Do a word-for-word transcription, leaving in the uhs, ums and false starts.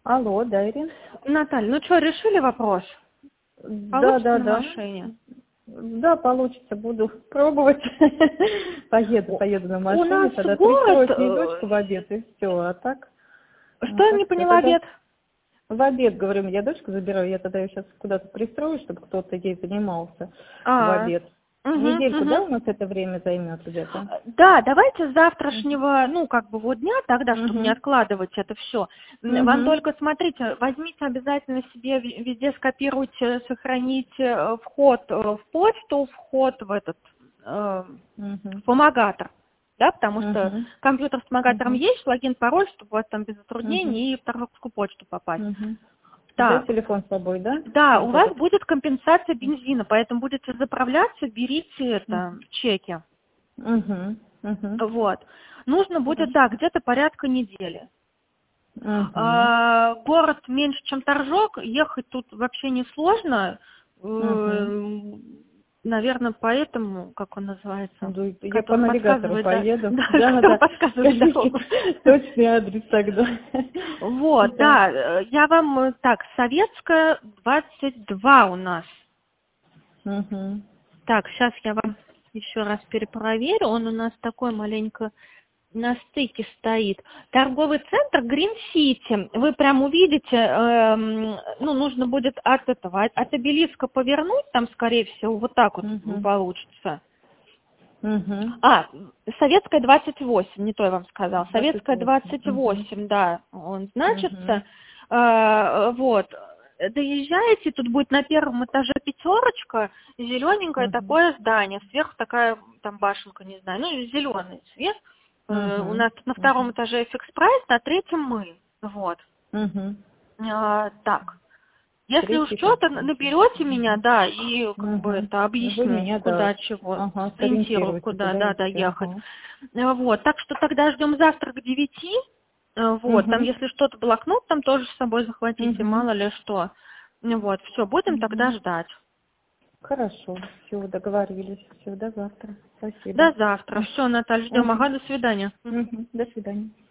Алло, да, Ирина? Наталья, ну что, решили вопрос? Да, Получится да, на да. машине? Да, получится, буду пробовать. Поеду, поеду на У машине, нас тогда город... пристрою к ней дочку в обед, и все. А так, а Что я так не все. поняла, Тогда обед? в обед, говорю, я дочку забираю, я тогда ее сейчас куда-то пристрою, чтобы кто-то ей занимался в А, обед. угу, Недельку, да, угу. у нас это время займет где-то? Да, давайте с завтрашнего, ну, как бы вот дня тогда, чтобы не Угу. откладывать это все. Вам Угу. только смотрите, возьмите обязательно себе в- везде скопируйте, сохраните э, вход э, в почту, вход в этот э, Угу. в помогатор. Да, потому что Угу. компьютер с помогатором Угу. есть, логин, пароль, чтобы у вас там без Угу. затруднений и в торговскую почту попасть. Угу. Взять Так, телефон с собой, да? да, у Вот вас этот. будет компенсация бензина, поэтому будете заправляться, берите это, чеки. Угу. Угу. Вот. Нужно будет, Хорошо. да, где-то порядка недели. Угу. А, город меньше, чем Торжок, ехать тут вообще несложно. Угу. Наверное, поэтому, как он называется, Ну, я по который навигатору подсказывает, да, поеду. да, Да, который да. подсказывает Скажите дорогу. точный адрес тогда. Вот, Да. да, э, я вам, э, так, Советская, двадцать два у нас. Угу. Так, сейчас я вам еще раз перепроверю. Он у нас такой маленько на стыке стоит. Торговый центр Green City. Вы прям увидите, эм, ну, нужно будет от этого, от, от обелиска повернуть, там, скорее всего, вот так вот Угу. получится. Угу. А, Советская двадцать восемь, не то я вам сказала. двадцать Советская восемь. двадцать Угу. восемь, да, он Угу. значится. Э, вот. Доезжаете, тут будет на первом этаже пятерочка, зелененькое Угу. такое здание, сверху такая там башенка, не знаю, ну зеленый цвет. Э, у Угу. нас тут на втором этаже фикс прайс, на третьем мы. Вот. Угу. А, так. Если уж Третий что-то контакт. наберете меня, да, и как бы Угу. это Вы объясню, меня, да, куда чего, ага, сориентирую, сориентируете, куда, куда да, да, идти. ехать. Ага. Э, Вот, так что тогда ждем завтра к девяти. Э, Вот, там Угу. если что-то, блокнот там тоже с собой захватите, Угу. мало ли что. Ну Вот, все, будем тогда Угу. ждать. Хорошо, все, договорились. Все, до завтра. Спасибо. До завтра. Все, Наталья, ждем. Угу. Ага, до свидания. Угу. До свидания.